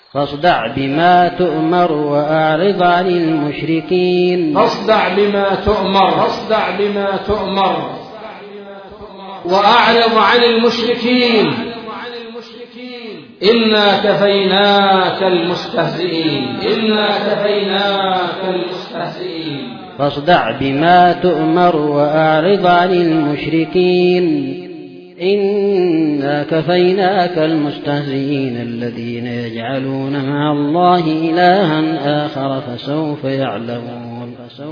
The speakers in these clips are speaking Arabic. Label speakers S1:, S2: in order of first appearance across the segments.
S1: فاصدع بما تؤمر وأعرض عن المشركين.
S2: فاصدع بما تؤمر وأعرض عن المشركين. إنا كفيناك المستهزئين.
S1: فاصدع بما تؤمر وأعرض عن المشركين. إنا كفيناك المستهزئين الذين يجعلون مع الله إلها آخر فسوف يعلمون.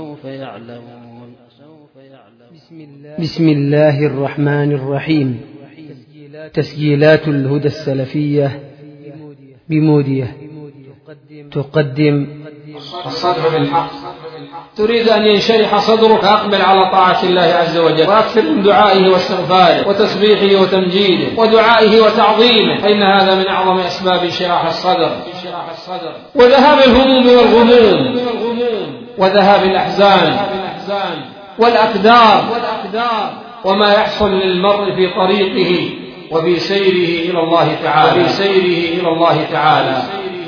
S3: بسم الله الرحمن الرحيم. تسجيلات الهدى السلفية بمودية تقدم
S2: الصدر بالحق. تريد أن ينشرح صدرك، أقبل على طاعة الله عز وجل، وأكثر من دعائه واستغفاره وتسبيحه وتمجيده ودعائه وتعظيمه، فإن هذا من أعظم أسباب انشراح الصدر وذهاب الهموم والغموم وذهاب الأحزان والأقدار وما يحصل للمرء في طريقه وفي سيره إلى الله تعالى.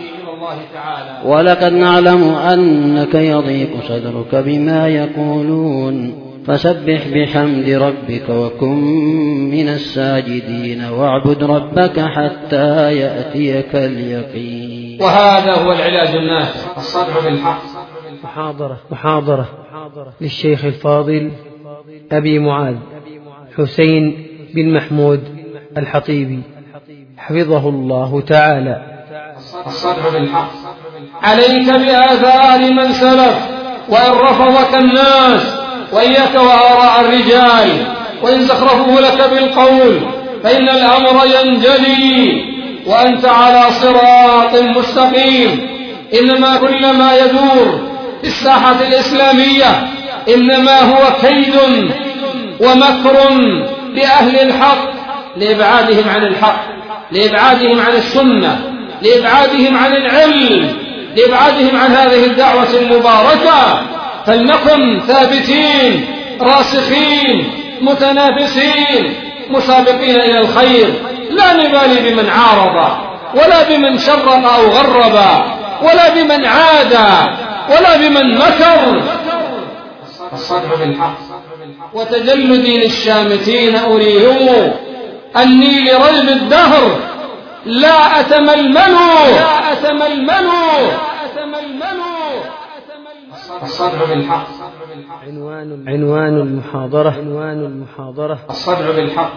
S1: ولقد نعلم أنك يضيق صدرك بما يقولون، فسبح بحمد ربك وكن من الساجدين واعبد ربك حتى يأتيك اليقين.
S2: وهذا هو العلاج النافع، الصدر بالحق.
S3: محاضرة للشيخ الفاضل أبي معاذ حسين بن محمود الحطيبي حفظه الله تعالى.
S2: الصدر بالحق. عليك بآثار من سلف، وإن رفضك الناس، وإياك وآراء الرجال وإن زخرفوا لك بالقول، فإن الأمر ينجلي وأنت على صراط مستقيم. إنما كل ما يدور في الساحة الإسلامية إنما هو كيد ومكر لأهل الحق، لإبعادهم عن الحق، لإبعادهم عن السنة، لإبعادهم عن العلم، لإبعادهم عن هذه الدعوة المباركة. فلنكن ثابتين راسخين متنافسين مسابقين إلى الخير، لا نبالي بمن عارض ولا بمن شرق أو غرب ولا بمن عادى ولا بمن مكر. الصدر بالحق. وتجلدي للشامتين أريهم أني لريب الدهر لا أتململ. الصدر بالحق.
S3: عنوان المحاضرة
S2: الصدر بالحق.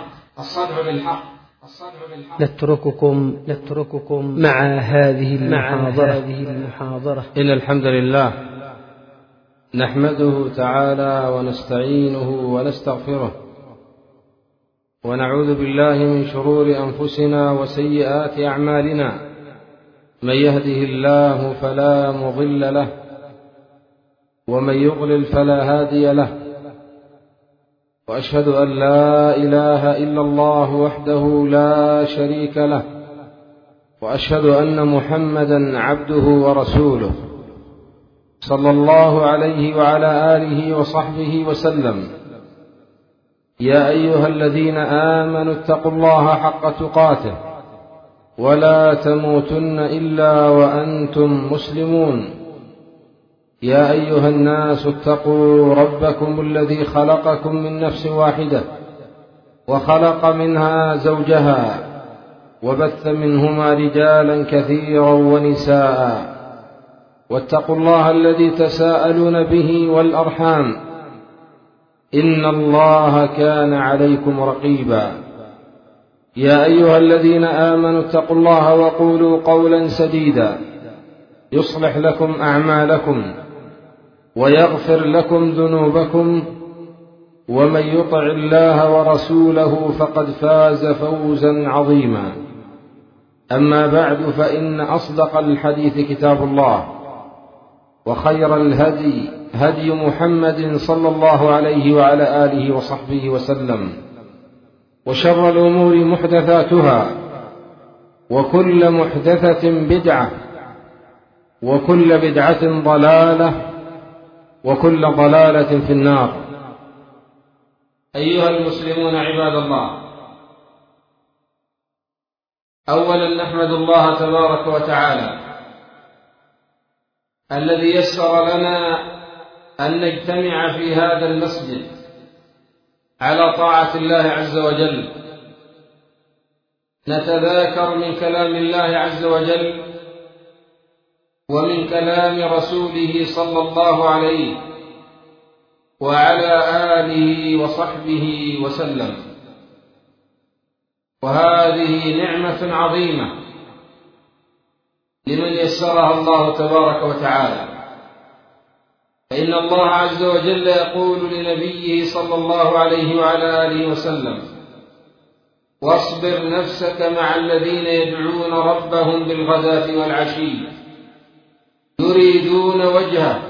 S3: نترككم مع هذه المحاضرة.
S4: إن الحمد لله نحمده تعالى ونستعينه ونستغفره، ونعوذ بالله من شرور أنفسنا وسيئات أعمالنا. من يهده الله فلا مضل له، ومن يضلل فلا هادي له. وأشهد أن لا إله إلا الله وحده لا شريك له، وأشهد أن محمدا عبده ورسوله صلى الله عليه وعلى آله وصحبه وسلم. يا أيها الذين آمنوا اتقوا الله حق تقاته ولا تموتن إلا وأنتم مسلمون. يا أيها الناس اتقوا ربكم الذي خلقكم من نفس واحدة وخلق منها زوجها وبث منهما رجالا كثيرا ونساء، واتقوا الله الذي تساءلون به والأرحام، إن الله كان عليكم رقيبا. يا أيها الذين آمنوا اتقوا الله وقولوا قولا سديدا يصلح لكم أعمالكم ويغفر لكم ذنوبكم، ومن يطع الله ورسوله فقد فاز فوزا عظيما. أما بعد، فإن أصدق الحديث كتاب الله، وخير الهدي هدي محمد صلى الله عليه وعلى آله وصحبه وسلم، وشر الأمور محدثاتها، وكل محدثة بدعة، وكل بدعة ضلالة، وكل ضلالة في النار.
S2: أيها المسلمون عباد الله، أولا نحمد الله تبارك وتعالى الذي يسر لنا أن نجتمع في هذا المسجد على طاعة الله عز وجل، نتذاكر من كلام الله عز وجل ومن كلام رسوله صلى الله عليه وعلى آله وصحبه وسلم. وهذه نعمة عظيمة لمن يسرها الله تبارك وتعالى، فإن الله عز وجل يقول لنبيه صلى الله عليه وعلى آله وسلم: واصبر نفسك مع الذين يدعون ربهم بالغداة والعشي يريدون وجهه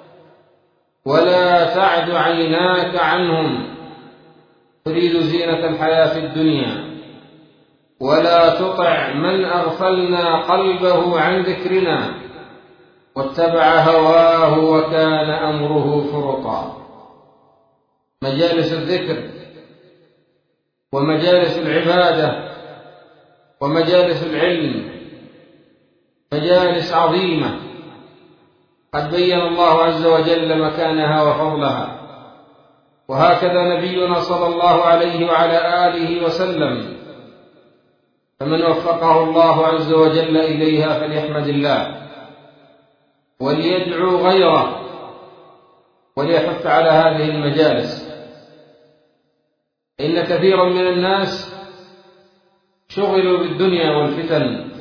S2: ولا تعد عيناك عنهم تريد زينة الحياة الدنيا ولا تطع من أغفلنا قلبه عن ذكرنا واتبع هواه وكان أمره فرطا. مجالس الذكر ومجالس العبادة ومجالس العلم مجالس عظيمة قد بين الله عز وجل مكانها وفضلها، وهكذا نبينا صلى الله عليه وعلى آله وسلم، فمن وفقه الله عز وجل إليها فليحمد الله وليدعو غيره وليحث على هذه المجالس. إن كثيرا من الناس شغلوا بالدنيا والفتن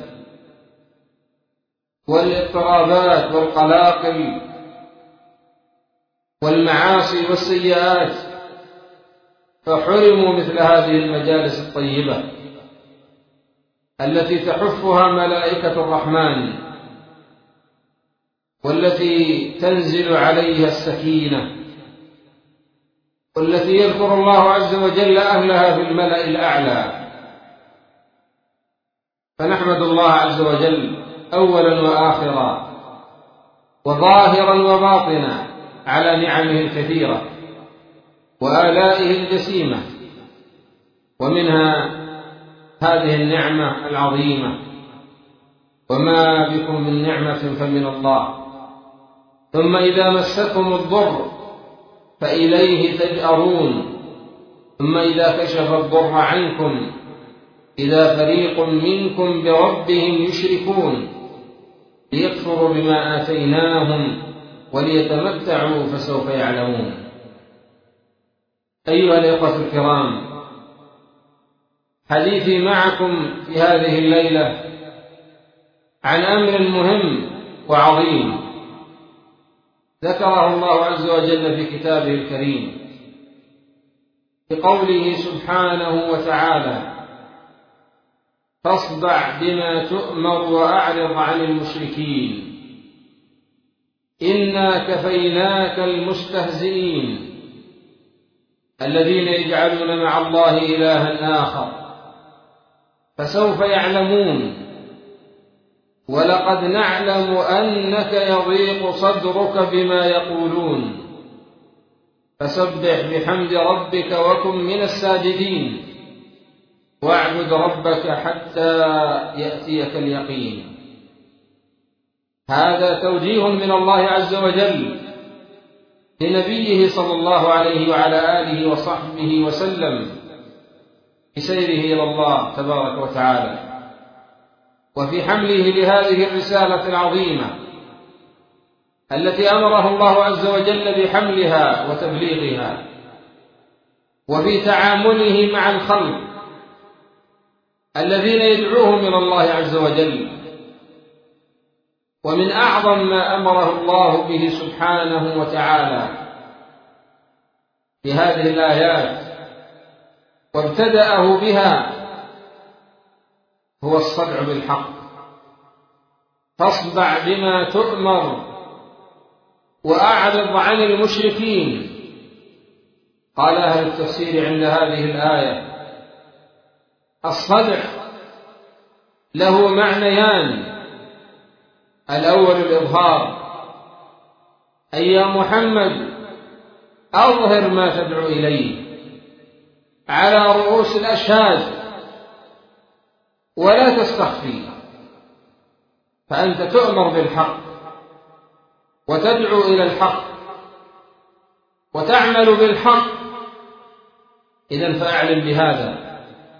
S2: والاضطرابات والقلاقل والمعاصي والسيئات، فحرموا مثل هذه المجالس الطيبة التي تحفها ملائكة الرحمن والتي تنزل عليها السكينة والتي يذكر الله عز وجل أهلها في الملأ الأعلى. فنحمد الله عز وجل أولا وآخرا وظاهرا وباطنا على نعمه الكثيرة وآلائه الجسيمة، ومنها هذه النعمة العظيمة: وما بكم من نعمة فمن الله، ثم إذا مسكم الضر فإليه تجأرون، ثم إذا كشف الضر عنكم إذا فريق منكم بربهم يشركون ليكفروا بما آتيناهم وليتمتعوا فسوف يعلمون. أيها الإخوة الكرام، حديثي معكم في هذه الليلة عن أمر مهم وعظيم ذكره الله عز وجل في كتابه الكريم بقوله سبحانه وتعالى: فاصدع بما تؤمر وأعرض عن المشركين إنا كفيناك المستهزئين الذين يجعلون مع الله إلها آخر فسوف يعلمون ولقد نعلم أنك يضيق صدرك بما يقولون فسبح بحمد ربك وكن من الساجدين واعبد ربك حتى يأتيك اليقين. هذا توجيه من الله عز وجل لنبيه صلى الله عليه وعلى آله وصحبه وسلم بسيره إلى الله تبارك وتعالى وفي حمله لهذه الرسالة العظيمة التي أمره الله عز وجل بحملها وتبليغها، وفي تعامله مع الخلق الذين يدعوهم إلى الله عز وجل. ومن أعظم ما أمره الله به سبحانه وتعالى في هذه الآيات وابتدأه بها هو الصدع بالحق. فاصدع بما تؤمر وأعرض عن المشركين. قال أهل التفسير عند هذه الآية: الصدع له معنيان: الأول الإظهار، أي يا محمد أظهر ما تدعو إليه على رؤوس الأشهاد ولا تستخفي، فأنت تؤمر بالحق وتدعو إلى الحق وتعمل بالحق، إذن فأعلم بهذا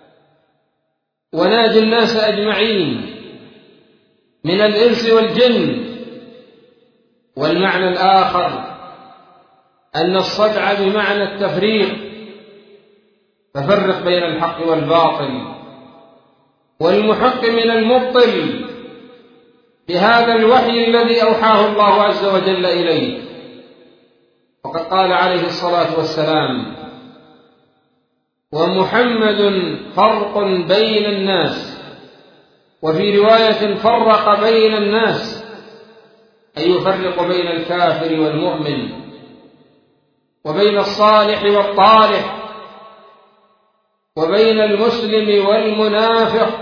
S2: وناجي الناس أجمعين من الإنس والجن. والمعنى الآخر أن الصدع بمعنى التفريق، ففرق بين الحق والباطل والمحق من المبطل بهذا الوحي الذي أوحاه الله عز وجل إليه. وقد قال عليه الصلاة والسلام: ومحمد فرق بين الناس، وفي رواية فرق بين الناس، أي يفرق بين الكافر والمؤمن وبين الصالح والطالح وبين المسلم والمنافق.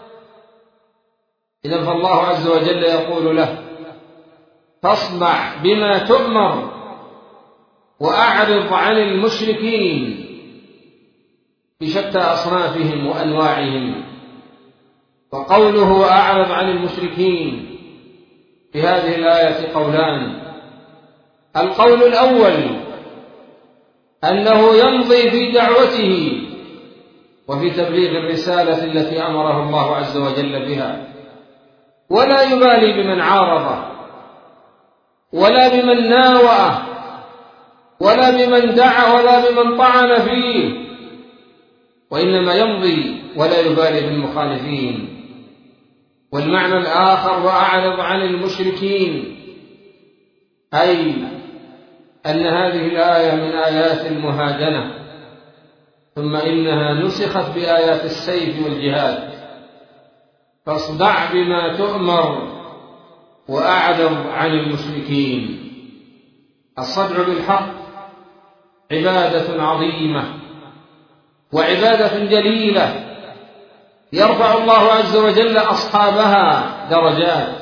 S2: إذن فالله عز وجل يقول له: فاصدع بما تؤمر وأعرض عن المشركين بشتى أصنافهم وأنواعهم. وقوله وأعرض عن المشركين في هذه الآية قولان: القول الأول أنه يمضي في دعوته وفي تبليغ الرسالة التي أمره الله عز وجل بها، ولا يبالي بمن عارضه ولا بمن ناوأه ولا بمن دعا ولا بمن طعن فيه، وإنما يمضي ولا يبالي بالمخالفين. والمعنى الآخر وأعرض عن المشركين، أي أن هذه الآية من آيات المهادنة، ثم إنها نسخت بآيات السيف والجهاد. فاصدع بما تؤمر وأعرض عن المشركين. الصدع بالحق عبادة عظيمة وعبادة جليلة يرفع الله عز وجل أصحابها درجات.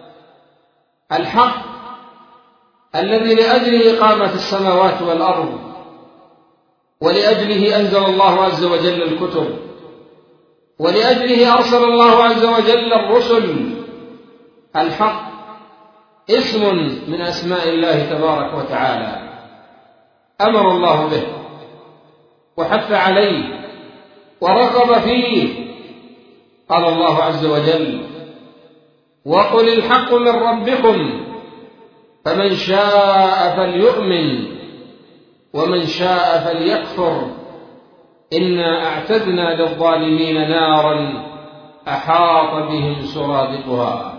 S2: الحق الذي لأجله قامت السماوات والأرض، ولأجله أنزل الله عز وجل الكتب، ولأجله أرسل الله عز وجل الرسل. الحق اسم من أسماء الله تبارك وتعالى، أمر الله به وحث عليه ورغب فيه. قال الله عز وجل: وقل الحق من ربكم فمن شاء فليؤمن ومن شاء فليكفر إنا أعتدنا للظالمين نارا أحاط بهم سرادقها.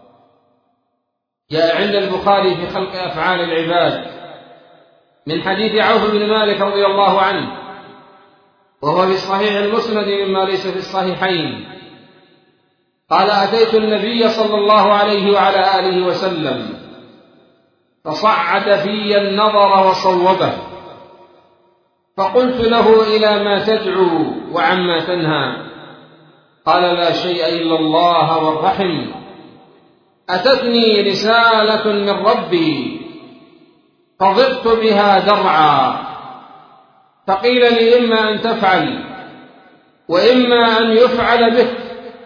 S2: جاء عند البخاري في خلق أفعال العباد من حديث عوف بن مالك رضي الله عنه، وهو في صحيح المسند مما ليس في الصحيحين، قال: أتيت النبي صلى الله عليه وعلى آله وسلم فصعد في النظر وصوبه، فقلت له: إلى ما تدعو وعما تنهى؟ قال: لا شيء إلا الله والرحم. أتتني رسالة من ربي فضبت بها درعا، فقيل لي: إما أن تفعل وإما أن يفعل بك.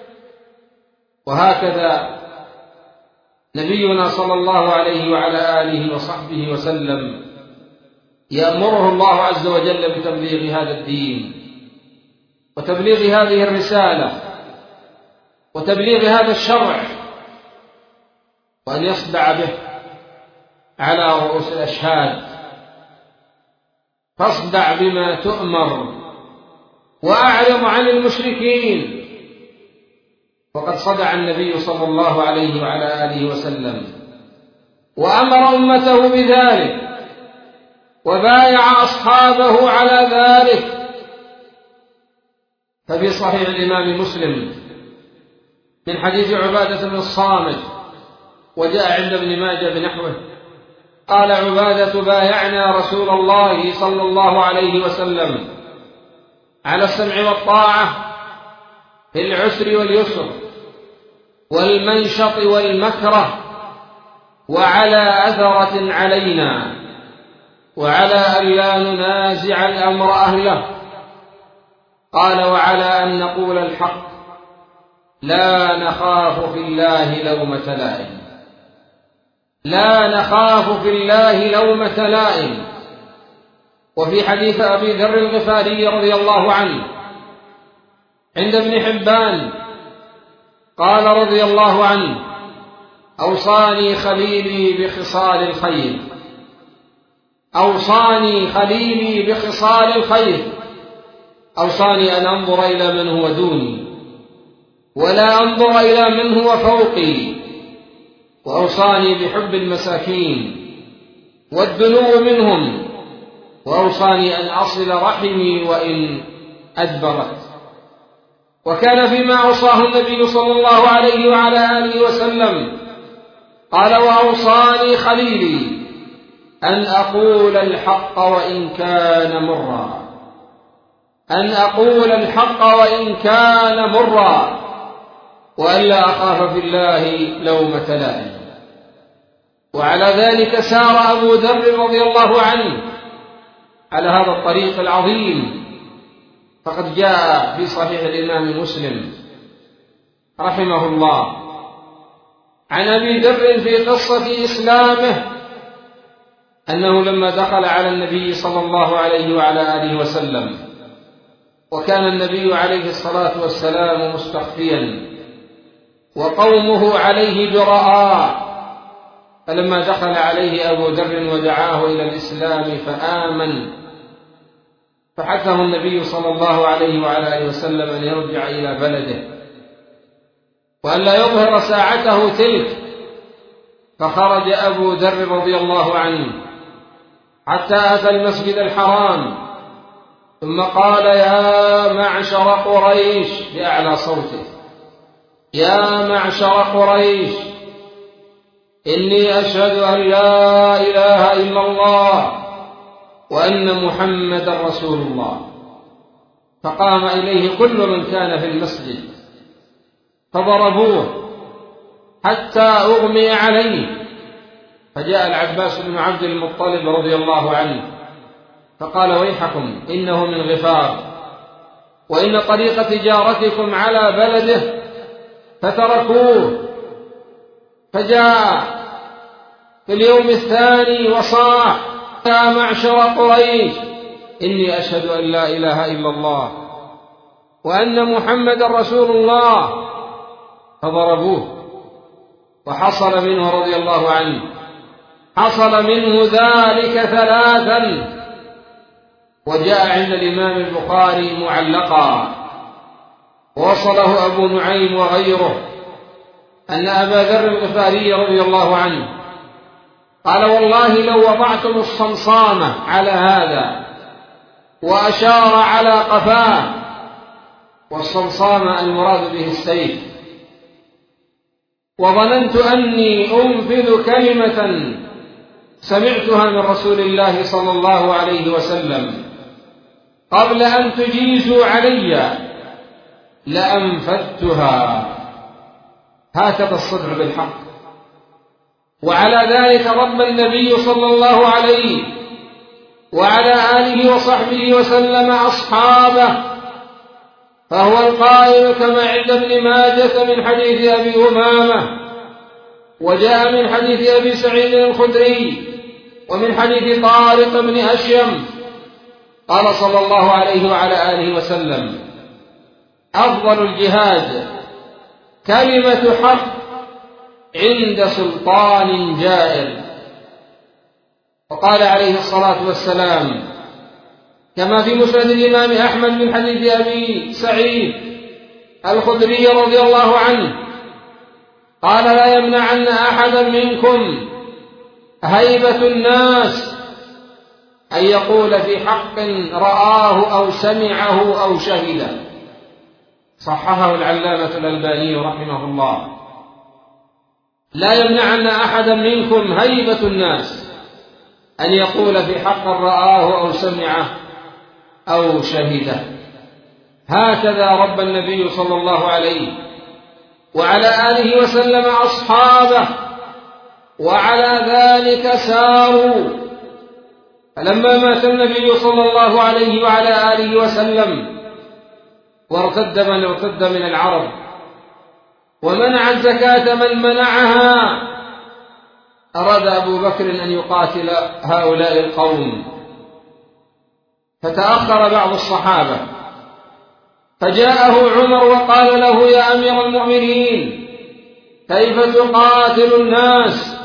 S2: وهكذا نبينا صلى الله عليه وعلى آله وصحبه وسلم يأمره الله عز وجل بتبليغ هذا الدين وتبليغ هذه الرسالة وتبليغ هذا الشرع، وأن يصدع به على رؤوس الأشهاد. فاصدع بما تؤمر وأعرض عن المشركين. وقد صدع النبي صلى الله عليه وعلى آله وسلم وأمر أمته بذلك وبايع أصحابه على ذلك. ففي صحيح الإمام مسلم من حديث عبادة بن الصامت، وجاء عند ابن ماجه بنحوه، قال عبادة: بايعنا رسول الله صلى الله عليه وسلم على السمع والطاعة في العسر واليسر والمنشط والمكره، وعلى أثرة علينا، وعلى أن لا ننازع الأمر أهله. قال: وعلى أن نقول الحق لا نخاف في الله لومة لائم. لا نخاف في الله لومة لائم. وفي حديث أبي ذر الغفاري رضي الله عنه عند ابن حبان قال رضي الله عنه: أوصاني خليلي بخصال الخير، أوصاني خليلي بخصال الخير، أوصاني أن أنظر إلى من هو دوني ولا أنظر إلى من هو فوقي، وأوصاني بحب المساكين والدنو منهم، وأوصاني أن أصل رحمي وإن أدبرت. وكان فيما أوصاه النبي صلى الله عليه وعلى آله وسلم قال: وأوصاني خليلي أن أقول الحق وإن كان مرا، أن أقول الحق وإن كان مرا، وألا أخاف في الله لومة لائم. وعلى ذلك سار أبو ذر رضي الله عنه على هذا الطريق العظيم، فقد جاء في صحيح الإمام مسلم رحمه الله عن أبي ذر في قصة إسلامه أنه لما دخل على النبي صلى الله عليه وعلى آله وسلم، وكان النبي عليه الصلاة والسلام مستخفيا وقومه عليه جراء، فلما دخل عليه أبو ذر ودعاه إلى الإسلام فآمن، فحثه النبي صلى الله عليه وعلى آله وسلم أن يرجع إلى بلده وأن لا يظهر ساعته تلك. فخرج أبو ذر رضي الله عنه حتى أتى المسجد الحرام، ثم قال: يا معشر قريش بأعلى صوته: يا معشر قريش، إني أشهد أن لا إله إلا الله وأن محمدا رسول الله. فقام إليه كل من كان في المسجد فضربوه حتى أغمي عليه، فجاء العباس بن عبد المطلب رضي الله عنه فقال: ويحكم، إنه من غفار، وإن طريق تجارتكم على بلده، فتركوه. فجاء في اليوم الثاني وصاح: يا معشر قريش، إني أشهد أن لا إله إلا الله وأن محمدا رسول الله. فضربوه، وحصل منه رضي الله عنه، حصل منه ذلك 3. وجاء عند الإمام البخاري معلقا، ووصله أبو نعيم وغيره، أن أبا ذر الغفاري رضي الله عنه قال: والله لو وضعتم الصمصامة على هذا، وأشار على قفاه، والصمصامة المراد به السيف، وظننت أني أنفذ كلمة سمعتها من رسول الله صلى الله عليه وسلم قبل أن تجيزوا علي لأنفذتها. هكذا الصدع بالحق. وعلى ذلك رب النبي صلى الله عليه وعلى آله وصحبه وسلم أصحابه، فهو القائل كما عند ابن ماجة من حديث أبي أمامة، وجاء من حديث أبي سعيد الخدري، ومن حديث طارق بن أشيم قال صلى الله عليه وعلى آله وسلم: أفضل الجهاد كلمة حق عند سلطان جائر. وقال عليه الصلاة والسلام كما في مسند الإمام أحمد من حديث أبي سعيد الخدري رضي الله عنه قال: لا يمنعن أحدا منكم هيبة الناس أن يقول في حق رآه أو سمعه أو شهده. صححه العلامة الألباني رحمه الله. لا يمنعن أحدا منكم هيبة الناس أن يقول في حق رآه أو سمعه أو شهده. هكذا رب النبي صلى الله عليه وعلى آله وسلم أصحابه، وعلى ذلك ساروا. فلما مات النبي صلى الله عليه وعلى آله وسلم وارتد من ارتد من العرب، ومنع الزكاة من منعها، أراد أبو بكر أن يقاتل هؤلاء القوم، فتأخر بعض الصحابة، فجاءه عمر وقال له: يا أمير المؤمنين، كيف تقاتل الناس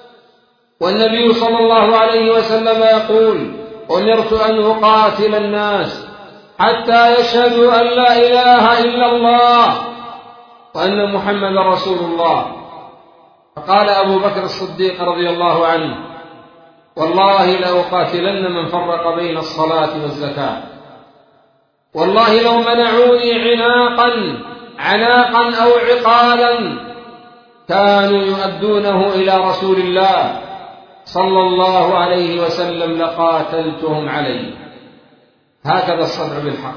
S2: والنبي صلى الله عليه وسلم يقول: أمرت أن أقاتل الناس حتى يشهدوا أن لا إله إلا الله وأن محمد رسول الله. فقال أبو بكر الصديق رضي الله عنه: والله لأقاتلن من فرق بين الصلاة والزكاة، والله لو منعوني عناقا أو عقالا كانوا يؤدونه إلى رسول الله صلى الله عليه وسلم لقاتلتهم عليه. هكذا الصدع بالحق،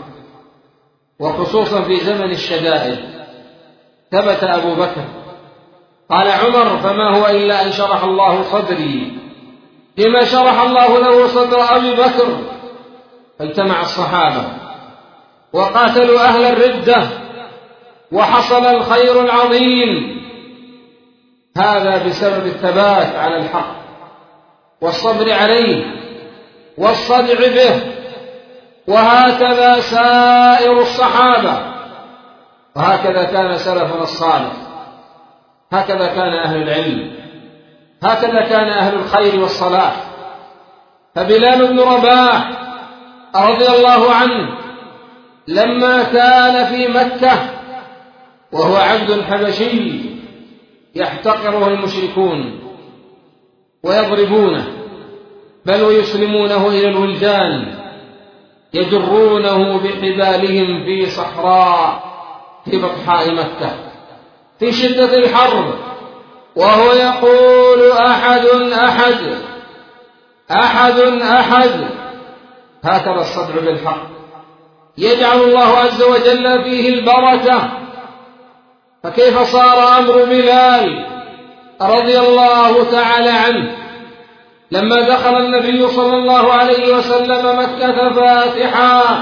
S2: وخصوصا في زمن الشدائد. ثبت أبو بكر. قال عمر: فما هو إلا أن شرح الله صدري لما شرح الله له صدر أبي بكر. فاجتمع الصحابة وقاتلوا أهل الردة، وحصل الخير العظيم. هذا بسبب الثبات على الحق والصبر عليه والصدع به. وهكذا سائر الصحابة، وهكذا كان سلفنا الصالح، هكذا كان أهل العلم، هكذا كان أهل الخير والصلاح. فبلال بن رباح رضي الله عنه لما كان في مكة وهو عبد حبشي يحتقره المشركون ويضربونه، بل ويسلمونه إلى الولدان، يجرونه بحبالهم في صحراء في بطحاء مكة في شدة الحر، وهو يقول: أحد أحد أحد أحد. هكذا الصدع بالحق يجعل الله عز وجل فيه البركة. فكيف صار أمر بلال رضي الله تعالى عنه لما دخل النبي صلى الله عليه وسلم مكة فاتحا،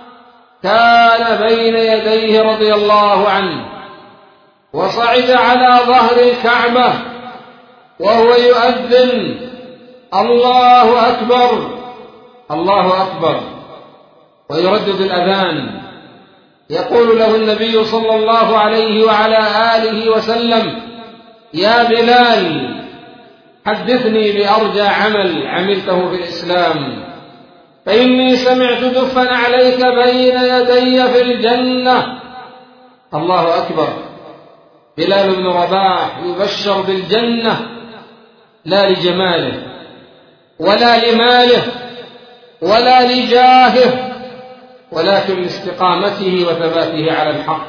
S2: كان بين يديه رضي الله عنه، وصعد على ظهر الكعبة وهو يؤذن: الله أكبر الله أكبر، ويردد الأذان. يقول له النبي صلى الله عليه وعلى آله وسلم: يا بلال، حدثني بأرجى عمل عملته في الإسلام، فإني سمعت دفا عليك بين يدي في الجنة. الله أكبر. بلال بن رباح يبشر بالجنة، لا لجماله ولا لماله ولا لجاهه، ولكن لاستقامته وثباته على الحق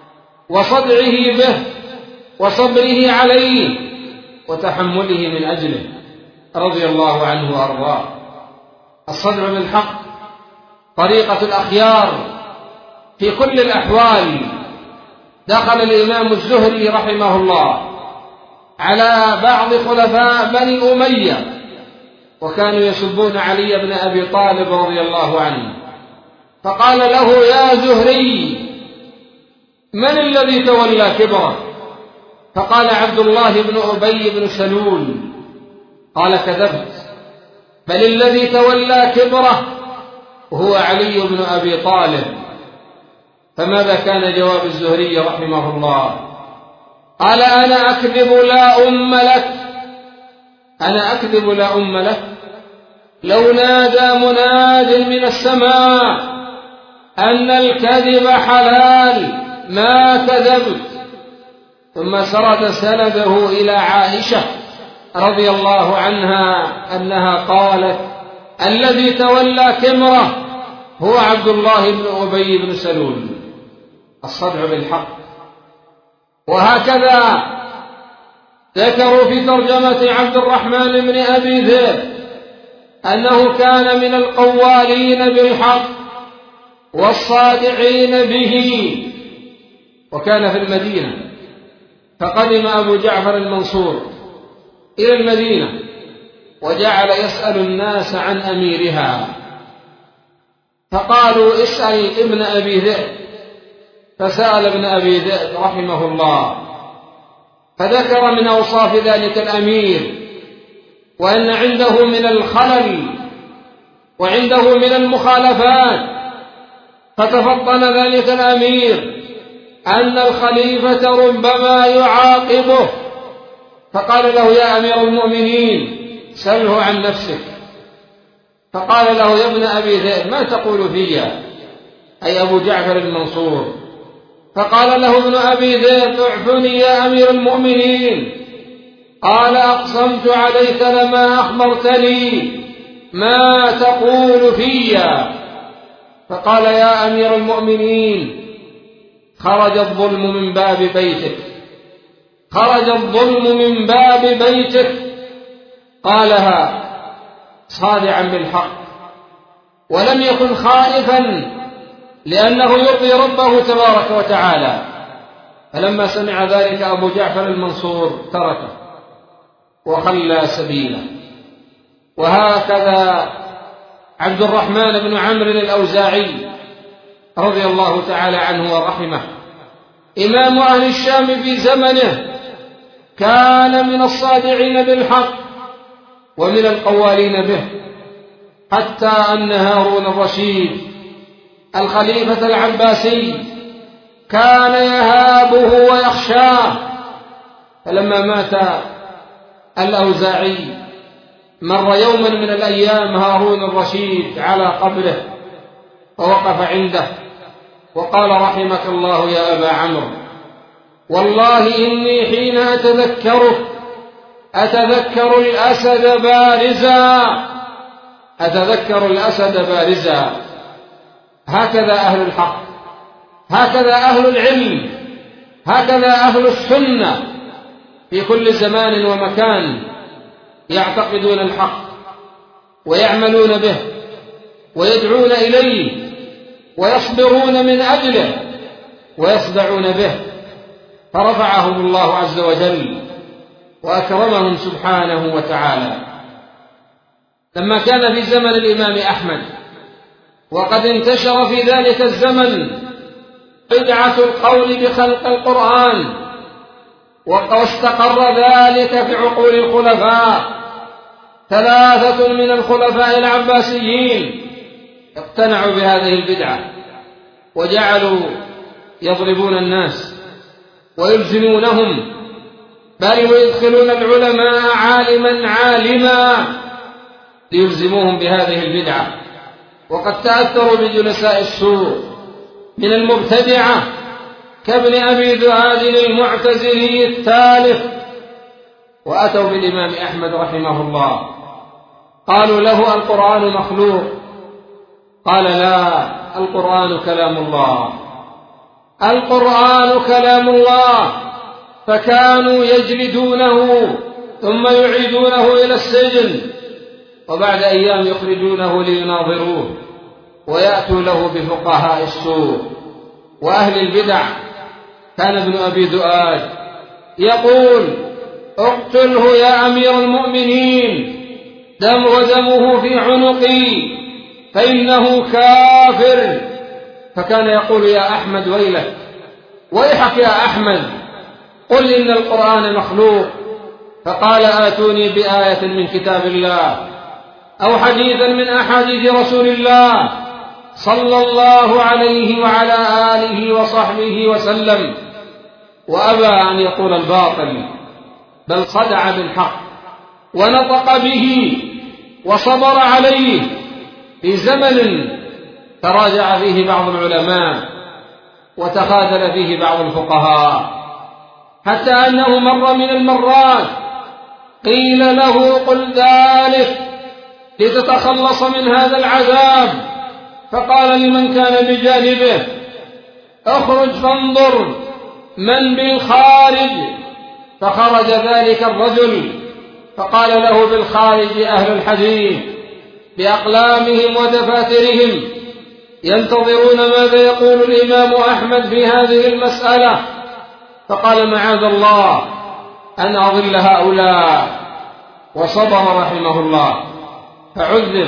S2: وصدعه به وصبره عليه وتحمله من أجله رضي الله عنه وأرضاه. الصدع بالحق طريقة الأخيار في كل الأحوال. دخل الإمام الزهري رحمه الله على بعض خلفاء بني أمية، وكانوا يسبون علي بن أبي طالب رضي الله عنه، فقال له: يا زهري، من الذي تولى كبره؟ فقال: عبد الله بن أبي بن سلول. قال: كذبت، بل الذي تولى كبره هو علي بن أبي طالب. فماذا كان جواب الزهري رحمه الله؟ قال: أنا أكذب لا أم لك، أنا أكذب لا أم لك. لو نادى مناد من السماء أن الكذب حلال ما كذبت. ثم سرد سنده إلى عائشة رضي الله عنها أنها قالت: الذي تولى كمره هو عبد الله بن أبي بن سلول. الصدع بالحق. وهكذا ذكروا في ترجمة عبد الرحمن بن أبي ذئب أنه كان من القوالين بالحق والصادعين به، وكان في المدينة. فقدم أبو جعفر المنصور إلى المدينة وجعل يسأل الناس عن أميرها، فقالوا: اسأل ابن أبي ذئب. فسأل ابن أبي ذئب رحمه الله، فذكر من أوصاف ذلك الأمير وأن عنده من الخلل وعنده من المخالفات، فتفطن ذلك الأمير أن الخليفة ربما يعاقبه، فقال له: يا أمير المؤمنين سله عن نفسك. فقال له: يا ابن أبي ذئب ما تقول في؟ أي أبو جعفر المنصور. فقال له ابن أبي ذئب: اعفني يا أمير المؤمنين. قال: أقسمت عليك لما أخبرتني ما تقول في. فقال: يا أمير المؤمنين خرج الظلم من باب بيتك، خرج الظلم من باب بيتك. قالها صادعا بالحق، ولم يكن خائفا لأنه يرضي ربه تبارك وتعالى. فلما سمع ذلك أبو جعفر المنصور تركه وخلى سبيله. وهكذا عبد الرحمن بن عمرو الأوزاعي رضي الله تعالى عنه ورحمه، إمام أهل الشام في زمنه، كان من الصادعين بالحق ومن القوالين به، حتى أن هارون الرشيد الخليفة العباسي كان يهابه ويخشاه. فلما مات الأوزاعي مر يوما من الأيام هارون الرشيد على قبره فوقف عنده وقال: رحمك الله يا أبا عمرو، والله إني حين أتذكر الأسد بارزا، أتذكر الأسد بارزا. هكذا أهل الحق، هكذا أهل العلم، هكذا أهل السنة في كل زمان ومكان، يعتقدون الحق ويعملون به ويدعون إليه ويصبرون من أجله ويصدعون به، فرفعهم الله عز وجل وأكرمهم سبحانه وتعالى. لما كان في زمن الإمام أحمد وقد انتشر في ذلك الزمن بدعة القول بخلق القرآن، واستقر ذلك في عقول الخلفاء، 3 من الخلفاء العباسيين اقتنعوا بهذه البدعة وجعلوا يضربون الناس ويلزمونهم، بل ويدخلون العلماء عالما ليلزموهم بهذه البدعة. وقد تأثروا بجلساء السوء من المبتدعة كابن أبي ذؤاد المعتزلي الثالث، وأتوا بالإمام أحمد رحمه الله قالوا له: القرآن مخلوق. قال: لا، القرآن كلام الله، القرآن كلام الله. فكانوا يجلدونه ثم يعيدونه إلى السجن، وبعد أيام يخرجونه ليناظروه ويأتوا له بفقهاء السوء وأهل البدع. كان ابن أبي ذؤاد يقول: اقتله يا أمير المؤمنين، ودمه في عنقي فإنه كافر. فكان يقول: يا أحمد ويلك، ويحك يا أحمد، قل إن القرآن مخلوق. فقال: آتوني بآية من كتاب الله أو حديثا من أحاديث رسول الله صلى الله عليه وعلى آله وصحبه وسلم. وأبى أن يقول الباطل، بل صدع بالحق ونطق به وصبر عليه في زمن تراجع فيه بعض العلماء وتخاذل فيه بعض الفقهاء، حتى أنه مر من المرات قيل له: قل ذلك لتتخلص من هذا العذاب. فقال لمن كان بجانبه: اخرج فانظر من بالخارج. فخرج ذلك الرجل فقال له بالخارج أهل الحديث بأقلامهم ودفاترهم ينتظرون ماذا يقول الإمام أحمد في هذه المسألة. فقال: معاذ الله أن أضل هؤلاء. وصبر رحمه الله، فعذب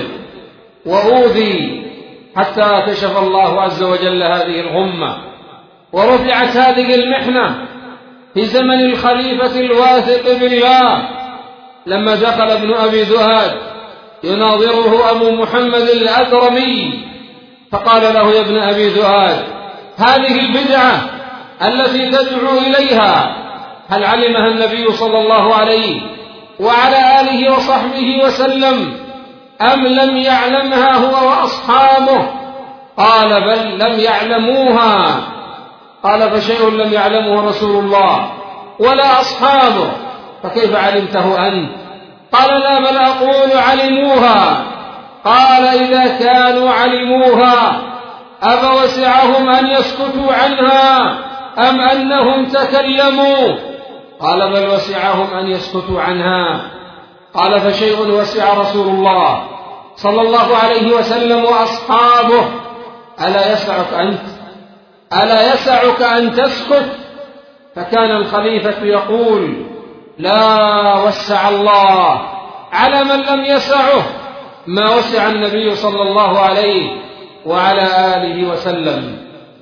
S2: وأوذي حتى كشف الله عز وجل هذه الغمة ورفعت هذه المحنة في زمن الخليفة الواثق بالله لما دخل ابن أبي ذؤاد يناظره أبو محمد الأكرمي فقال له: يا ابن أبي ذؤاد، هذه البدعة التي تدعو إليها هل علمها النبي صلى الله عليه وعلى آله وصحبه وسلم أم لم يعلمها هو وأصحابه؟ قال: بل لم يعلموها. قال: فشيء لم يعلمه رسول الله ولا أصحابه، فكيف علمته أنت؟ قال: لا، بل أقول علموها. قال: إذا كانوا علموها أفوسعهم أن يسكتوا عنها أم أنهم تكلموا؟ قال: بل وسعهم أن يسكتوا عنها. قال: فشيء وسع رسول الله صلى الله عليه وسلم وأصحابه ألا يسعك أنت؟ ألا يسعك أن تسكت؟ فكان الخليفة يقول: لا وسع الله على من لم يسعه ما وسع النبي صلى الله عليه وعلى آله وسلم.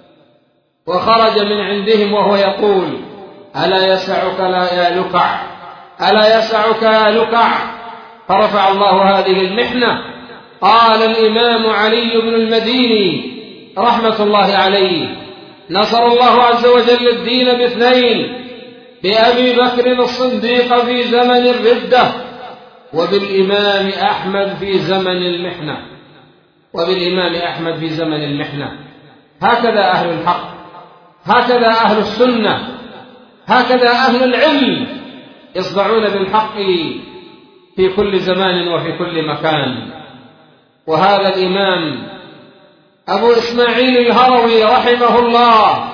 S2: وخرج من عندهم وهو يقول: ألا يسعك يا لكع، ألا يسعك يا لكع. فرفع الله هذه المحنة. قال الإمام علي بن المديني رحمة الله عليه: نصر الله عز وجل الدين باثنين، بأبي بكر الصديق في زمن الردة، وبالإمام أحمد في زمن المحنة. وبالإمام أحمد في زمن المحنة. هكذا أهل الحق، هكذا أهل السنة، هكذا أهل العلم يصدعون بالحق في كل زمان وفي كل مكان. وهذا الإمام أبو إسماعيل الهروي رحمه الله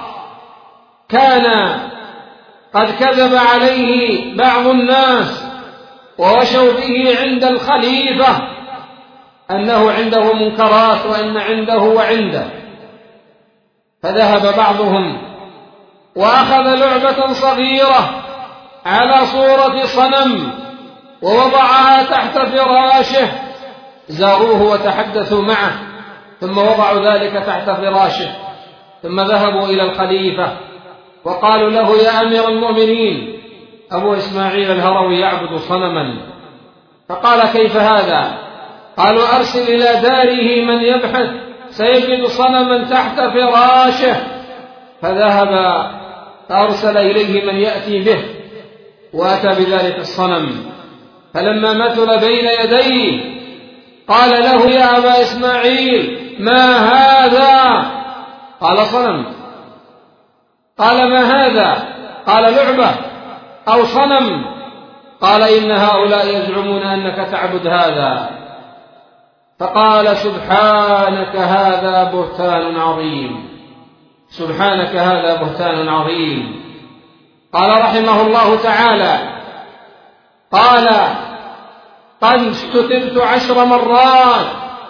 S2: كان قد كذب عليه بعض الناس ووشوا به عند الخليفة أنه عنده منكرات وأن عنده وعنده، فذهب بعضهم وأخذ لعبة صغيرة على صورة صنم ووضعها تحت فراشه، زاروه وتحدثوا معه ثم وضعوا ذلك تحت فراشه، ثم ذهبوا إلى الخليفة وقالوا له: يا أمير المؤمنين، أبو إسماعيل الهروي يعبد صنما. فقال: كيف هذا؟ قالوا: أرسل إلى داره من يبحث سيجد صنما تحت فراشه. فذهب فأرسل إليه من يأتي به وأتى بذلك الصنم، فلما مثل بين يديه قال له: يا أبا إسماعيل، ما هذا؟ قال: صنم. قال: ما هذا؟ قال: لعبة أو صنم. قال: إن هؤلاء يزعمون أنك تعبد هذا. فقال: سبحانك هذا بهتان عظيم، سبحانك هذا بهتان عظيم. قال رحمه الله تعالى: قال: قد استتبت 10 مرات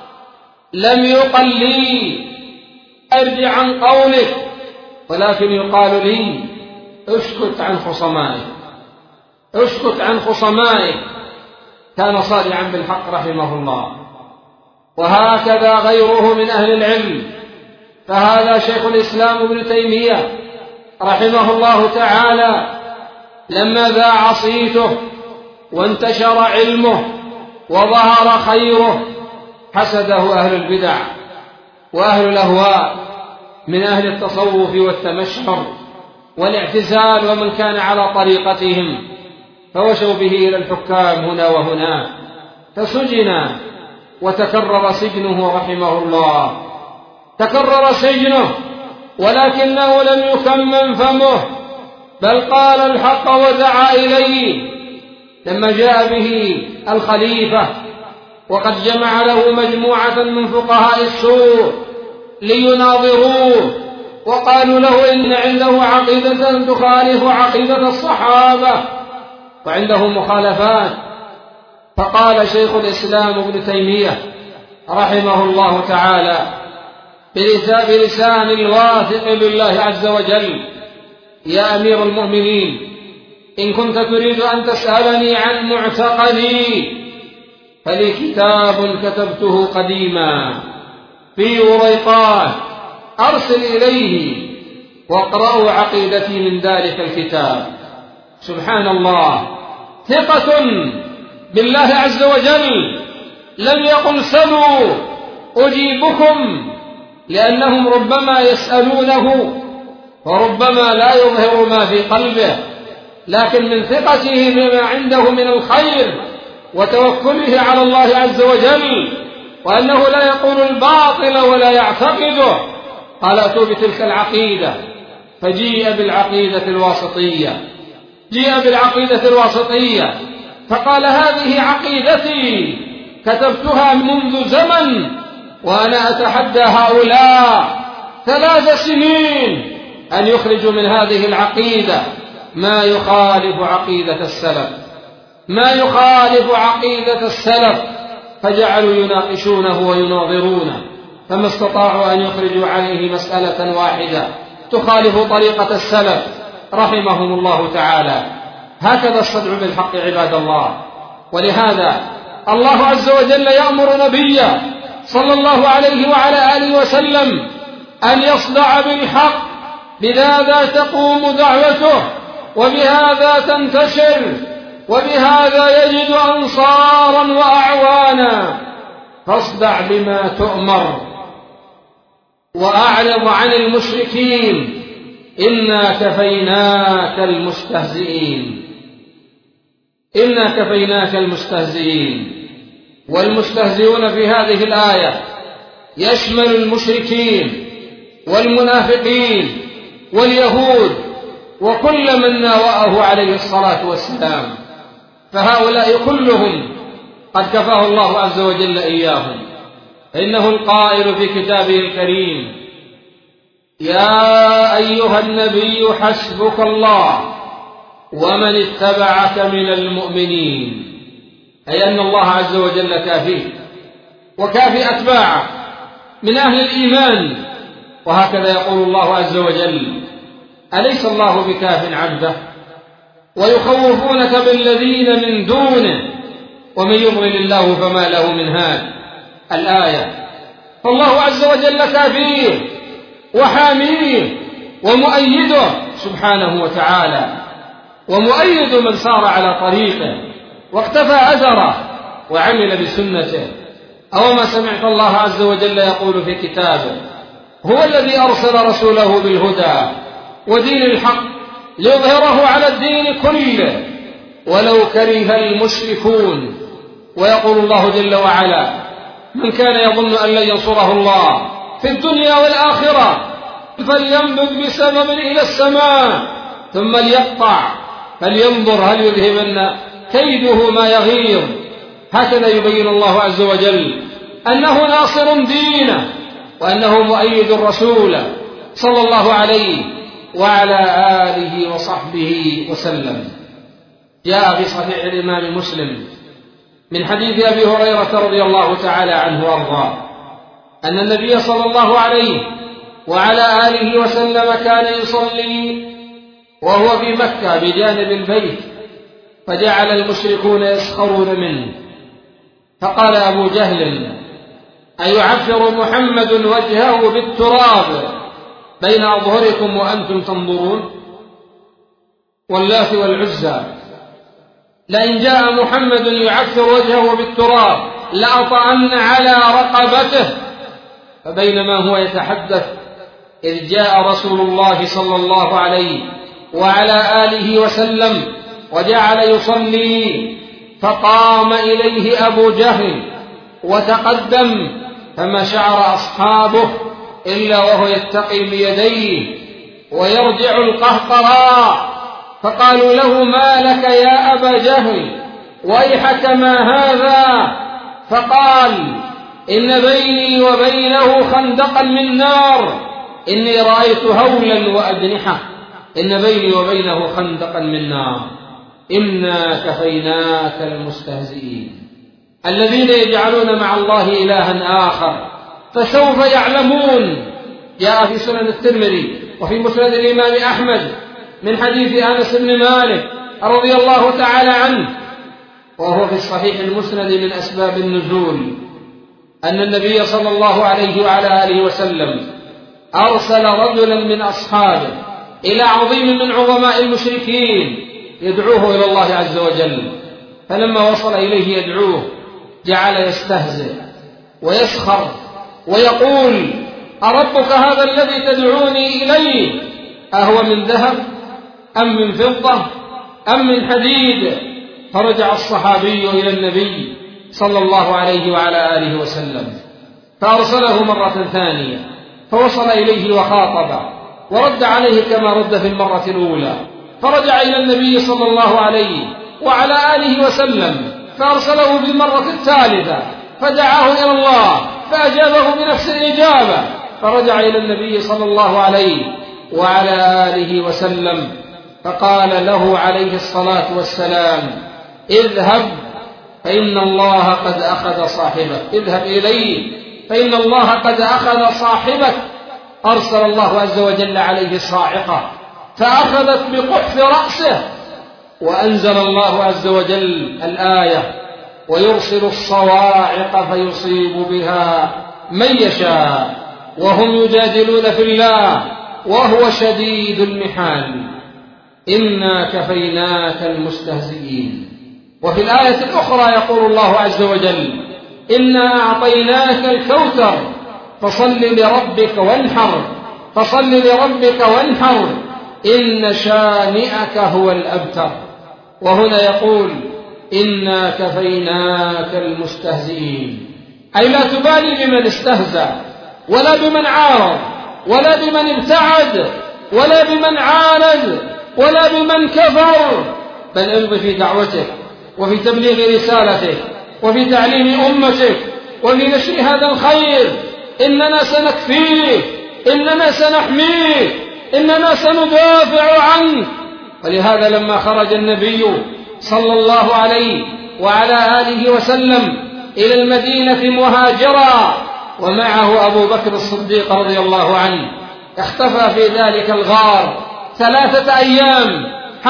S2: لم يقل لي ارجع عن قولك، ولكن يقال لي: اسكت عن خصمائك، اسكت عن خصمائك. كان صادعا بالحق رحمه الله. وهكذا غيره من أهل العلم. فهذا شيخ الإسلام ابن تيمية رحمه الله تعالى لما ذاع صيته وانتشر علمه وظهر خيره حسده أهل البدع وأهل الأهواء من أهل التصوف والتمشحر والاعتزال ومن كان على طريقتهم، فوشوا به إلى الحكام هنا وهناك، فسجن وتكرر سجنه رحمه الله، تكرر سجنه ولكنه لم يكمم فمه، بل قال الحق ودعا إليه. لما جاء به الخليفة وقد جمع له مجموعة من فقهاء السوء ليناظروه وقالوا له إن عنده عقيدة تخالف عقيدة الصحابة وعنده مخالفات، فقال شيخ الإسلام ابن تيمية رحمه الله تعالى بلسان الواثق بالله عز وجل: يا أمير المؤمنين، إن كنت تريد أن تسألني عن معتقدي فلي كتاب كتبته قديما في وريقات، أرسل إليه واقرأوا عقيدتي من ذلك الكتاب. سبحان الله، ثقة بالله عز وجل لم يقل سلوا أجيبكم، لأنهم ربما يسألونه وربما لا يظهر ما في قلبه، لكن من ثقته بما عنده من الخير وتوكله على الله عز وجل وأنه لا يقول الباطل ولا يعتقده قال أتوا بتلك العقيدة. فجيء بالعقيدة الواسطية فقال هذه عقيدتي كتبتها منذ زمن وأنا أتحدى هؤلاء 3 سنين أن يخرجوا من هذه العقيدة ما يخالف عقيدة السلف، فجعلوا يناقشونه ويناظرونه فما استطاعوا أن يخرجوا عليه مسألة واحدة تخالف طريقة السلف رحمهم الله تعالى. هكذا الصدع بالحق عباد الله. ولهذا الله عز وجل يأمر نبيه صلى الله عليه وعلى آله وسلم أن يصدع بالحق، بهذا تقوم دعوته وبهذا تنتشر وبهذا يجد أنصارا وأعوانا. فاصدع بما تؤمر وأعرض عن المشركين إنا كفيناك المستهزئين. والمستهزئون في هذه الآية يشمل المشركين والمنافقين واليهود وكل من ناوأه عليه الصلاة والسلام، فهؤلاء كلهم قد كفاه الله عز وجل إياهم. إنه القائل في كتابه الكريم يا أيها النبي حسبك الله ومن اتبعك من المؤمنين، أي أن الله عز وجل كافيه وكافي أتباعه من أهل الإيمان. وهكذا يقول الله عز وجل أليس الله بكاف عبده ويخوفونك بالذين من دونه ومن يضلل الله فما له من هاد الآية. فالله عز وجل كافيه وحاميه ومؤيده سبحانه وتعالى، ومؤيد من سار على طريقه واقتفى أثره وعمل بسنته. أوما سمعت الله عز وجل يقول في كتابه هو الذي أرسل رسوله بالهدى ودين الحق ليظهره على الدين كله ولو كره المشركون. ويقول الله جل وعلا من كان يظن أن لن ينصره الله في الدنيا والآخرة فلينبذ بسبب إلى السماء ثم ليقطع فلينظر هل يذهبن كيده ما يغيظ. هكذا يبين الله عز وجل أنه ناصر دينه وأنه مؤيد الرسول صلى الله عليه وعلى آله وصحبه وسلم. جاء في صحيح الإمام مسلم من حديث أبي هريرة رضي الله تعالى عنه وارضاه أن النبي صلى الله عليه وعلى آله وسلم كان يصلي وهو في مكة بجانب البيت، فجعل المشركون يسخرون منه، فقال أبو جهل أيعفر محمد وجهه بالتراب بين أظهركم وأنتم تنظرون؟ واللات والعزى لئن جاء محمد يعفر وجهه بالتراب لأطأن على رقبته. فبينما هو يتحدث إذ جاء رسول الله صلى الله عليه وعلى آله وسلم وجعل يصلي، فقام إليه أبو جهل وتقدم، فما شعر أصحابه إلا وهو يتقي بيديه ويرجع القهقراء، فقالوا له ما لك يا أبا جهل ويحك ما هذا؟ فقال إن بيني وبينه خندقا من نار إني رأيت هولا وأجنحة. إن بيني وبينه خندقا من نار إنا كفيناك المستهزئين. الذين يجعلون مع الله إلها آخر فسوف يعلمون. جاء في سنن الترمذي وفي مسند الإمام أحمد من حديث أنس بن مالك رضي الله تعالى عنه، وهو في الصحيح المسند من أسباب النزول، أن النبي صلى الله عليه وعلى آله وسلم أرسل رجلا من أصحابه إلى عظيم من عظماء المشركين يدعوه إلى الله عز وجل، فلما وصل إليه يدعوه جعل يستهزئ ويسخر ويقول: أربك هذا الذي تدعوني إليه أهو من ذهب أم من فضة أم من حديد؟ فرجع الصحابي إلى النبي صلى الله عليه وعلى آله وسلم فأرسله مرة ثانية، فوصل إليه وخاطبه ورد عليه كما رد في المرة الأولى، فرجع إلى النبي صلى الله عليه وعلى آله وسلم فأرسله في المرة الثالثة فدعاه إلى الله فأجابه بنفس الإجابة، فرجع إلى النبي صلى الله عليه وعلى آله وسلم فقال له عليه الصلاة والسلام: اذهب فإن الله قد أخذ صاحبك، اذهب إليه فإن الله قد أخذ صاحبك. أرسل الله عز وجل عليه الصاعقة فأخذت بقحف رأسه، وأنزل الله عز وجل الآية: ويرسل الصواعق فيصيب بها من يشاء وهم يجادلون في الله وهو شديد المحال إنا كفيناك المستهزئين. وفي الآية الأخرى يقول الله عز وجل: إنا أعطيناك الكوثر فصل لربك وانحر، فصل لربك وانحر إن شانئك هو الأبتر. وهنا يقول: إنا كفيناك المستهزئين، أي لا تبالي بمن استهزأ ولا بمن عارض ولا بمن ابتعد ولا بمن عاند ولا بمن كفر، بل امض في دعوتك وفي تبليغ رسالتك وفي تعليم أمتك وفي نشر هذا الخير. إننا سنكفيه، إننا سنحميه، إننا سندافع عنك. ولهذا لما خرج النبي صلى الله عليه وعلى آله وسلم إلى المدينة مهاجرا ومعه أبو بكر الصديق رضي الله عنه، اختفى في ذلك الغار 3 أيام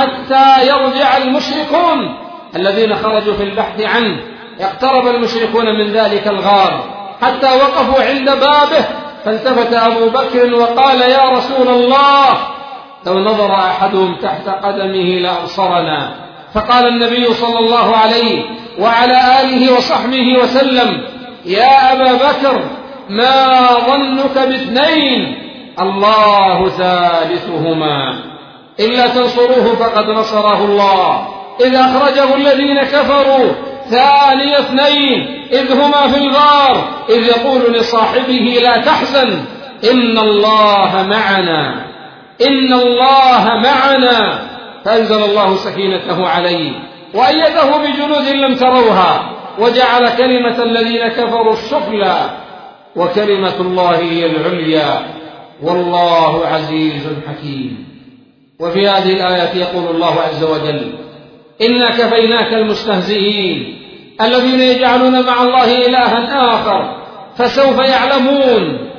S2: حتى يرجع المشركون الذين خرجوا في البحث عنه. اقترب المشركون من ذلك الغار حتى وقفوا عند بابه، فالتفت أبو بكر وقال: يا رسول الله، لو نظر أحدهم تحت قدمه لأبصرنا. فقال النبي صلى الله عليه وعلى آله وصحبه وسلم: يا أبا بكر، ما ظنك باثنين الله ثالثهما، إلا تنصروه فقد نصره الله، إذ أخرجه الذين كفروا ثاني 2 إذ هما في الغار إذ يقول لصاحبه لا تحزن إن الله معنا، إن الله معنا. فأنزل الله سكينته عليه وأيده بجنود لم تروها وجعل كلمة الذين كفروا السفلى وكلمة الله هي العليا والله عزيز حكيم. وفي هذه الآية يقول الله عز وجل: إنا كفيناك المستهزئين الذين يجعلون مع الله إلها آخر فسوف يعلمون.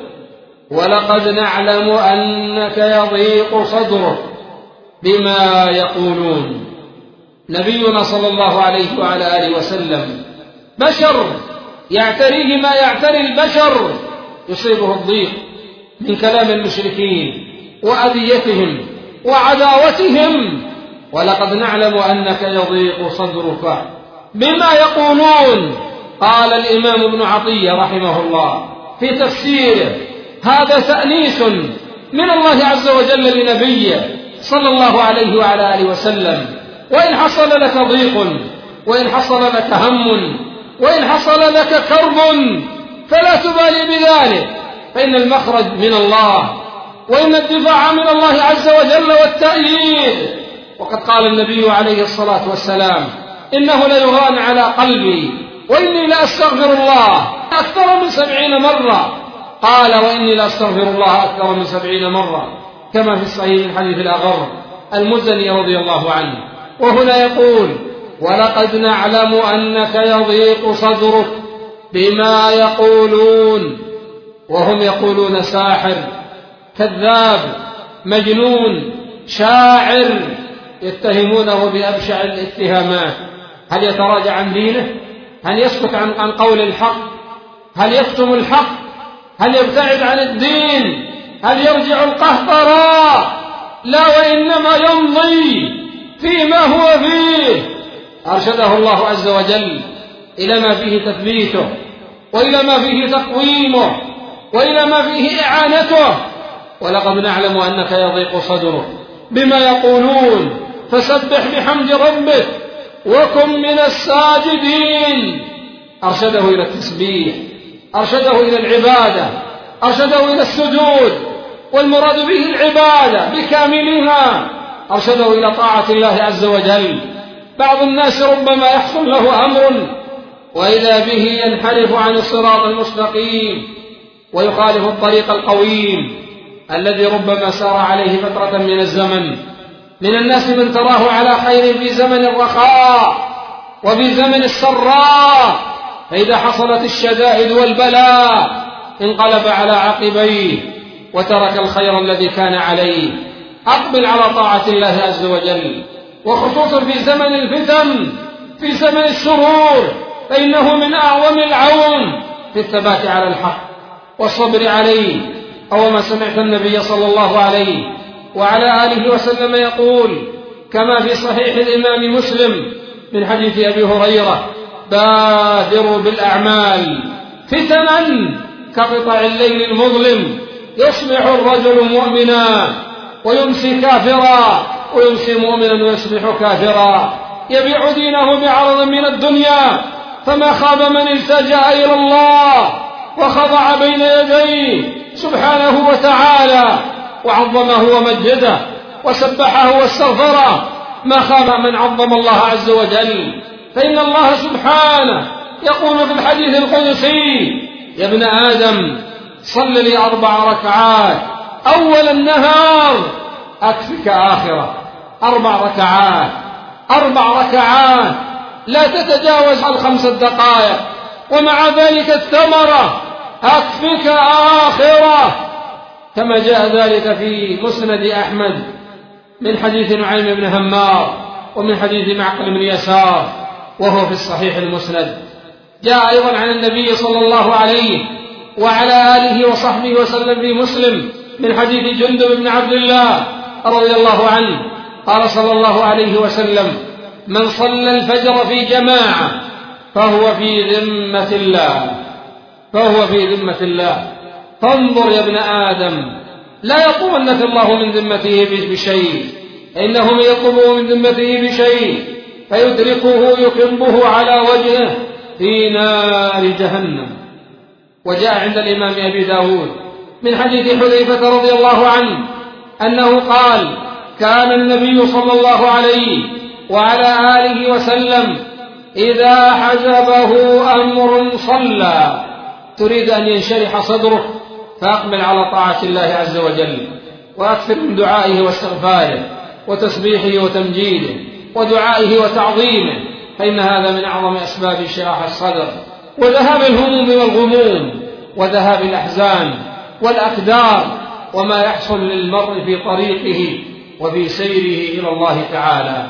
S2: ولقد نعلم أنك يضيق صدرك بما يقولون. نبينا صلى الله عليه وعلى آله وسلم بشر يعتريه ما يعتري البشر، يصيبه الضيق من كلام المشركين وأذيتهم وعداوتهم. ولقد نعلم أنك يضيق صدرك بما يقولون. قال الإمام ابن عطية رحمه الله في تفسيره: هذا تأنيس من الله عز وجل لنبيه صلى الله عليه وعلى آله وسلم. وإن حصل لك ضيق، وإن حصل لك هم، وإن حصل لك كرب، فلا تبالي بذلك، فإن المخرج من الله، وإن الدفاع من الله عز وجل والتأييد. وقد قال النبي عليه الصلاة والسلام: إنه ليغان على قلبي وإني لأستغفر الله أكثر من 70 مرة. قال: وإني لأستغفر الله أكثر من 70 مرة، كما في الصحيح من حديث الأغر المزني رضي الله عنه. وهنا يقول: ولقد نعلم أنك يضيق صدرك بما يقولون. وهم يقولون ساحر، كذاب، مجنون، شاعر، يتهمونه بأبشع الاتهامات. هل يتراجع عن دينه؟ هل يسكت عن قول الحق؟ هل يكتم الحق؟ هل يبتعد عن الدين؟ هل يرجع القهقراء؟ لا، وإنما يمضي فيما هو فيه، أرشده الله عز وجل إلى ما فيه تثبيته، وإلى ما فيه تقويمه، وإلى ما فيه إعانته. ولقد نعلم أنك يضيق صدرك بما يقولون، فسبح بحمد ربك وكن من الساجدين. أرشده إلى التسبيح، أرشده إلى العبادة، أرشده إلى السجود، والمراد به العبادة بكاملها، أرشده إلى طاعة الله عز وجل. بعض الناس ربما يحصل له أمر وإذا به ينحرف عن الصراط المستقيم ويخالف الطريق القويم الذي ربما سار عليه فترة من الزمن. من الناس من تراه على خير في زمن الرخاء وفي زمن السراء، فإذا حصلت الشدائد والبلاء انقلب على عقبيه وترك الخير الذي كان عليه. أقبل على طاعة الله عز وجل، وخصوصا في زمن الفتن، في زمن الشرور، فإنه من أعظم العون في الثبات على الحق والصبر عليه. أو ما سمعت النبي صلى الله عليه وعلى آله وسلم يقول كما في صحيح الإمام مسلم من حديث أبي هريرة: بادروا بالأعمال فتنا كقطع الليل المظلم، يصبح الرجل مؤمنا ويمسي كافرا، ويمسي مؤمنا ويصبح كافرا، يبيع دينه بعرض من الدنيا. فما خاب من التجأ إلى الله وخضع بين يديه سبحانه وتعالى وعظمه ومجده وسبحه واستغفره. ما خاب من عظم الله عز وجل، فإن الله سبحانه يقول في الحديث القدسي: يا ابن آدم صل لي 4 ركعات أول النهار أكفك آخرة. 4 ركعات، 4 ركعات لا تتجاوز 5 دقائق، ومع ذلك الثمرة أكفك آخرة، كما جاء ذلك في مسند أحمد من حديث نعيم بن همار ومن حديث معقل بن يسار وهو في الصحيح المسند. جاء أيضا عن النبي صلى الله عليه وعلى آله وصحبه وسلم في مسلم من حديث جندب بن عبد الله رضي الله عنه قال صلى الله عليه وسلم: من صلى الفجر في جماعة فهو في ذمة الله، فهو في ذمة الله. فانظر يا ابن آدم، لا يطلبنك الله من ذمته بشيء، إنه من يطلبه من ذمته بشيء فيدركه يكبه على وجهه في نار جهنم. وجاء عند الإمام أبي داود من حديث حذيفة رضي الله عنه أنه قال: كان النبي صلى الله عليه وعلى آله وسلم إذا حزبه أمر صلى. تريد أن ينشرح صدرك فأقبل على طاعة الله عز وجل، وأكثر من دعائه واستغفاره وتسبيحه وتمجيده ودعائه وتعظيمه، فإن هذا من أعظم أسباب انشراح الصدر وذهاب الهموم والغموم وذهاب الأحزان والأقدار وما يحصل للمرء في طريقه وفي سيره إلى الله تعالى.